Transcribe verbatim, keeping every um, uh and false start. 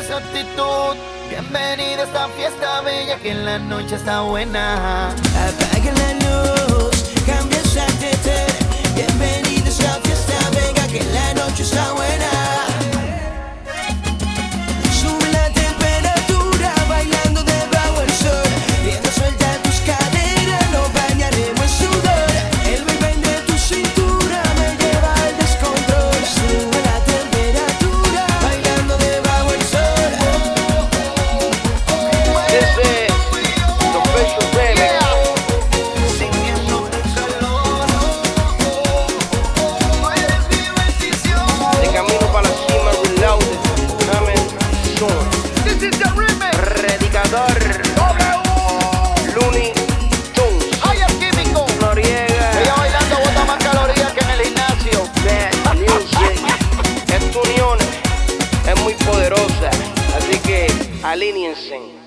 esa actitud. Bienvenida a esta fiesta bella, que en la noche está buena. Apaga la luz, cambia esa actitud. Bienvenida a esta fiesta bella, que en la noche está buena. Sube la temperatura, bailando debajo del sol. Rienda suelta tus caderas, nos bañaremos en sudor. El vaivén de tu cintura me lleva al descontrol. Sube la temperatura, bailando debajo del sol. This is the official remix. De camino para la cima, reloaded, coming soon. This is the remix. Predicador, Looney Tunes, Higher Químico. Noriega, Ella bailando bota más calorías que en el gimnasio. Bad Music. Esta unión es muy poderosa, así que alíñense.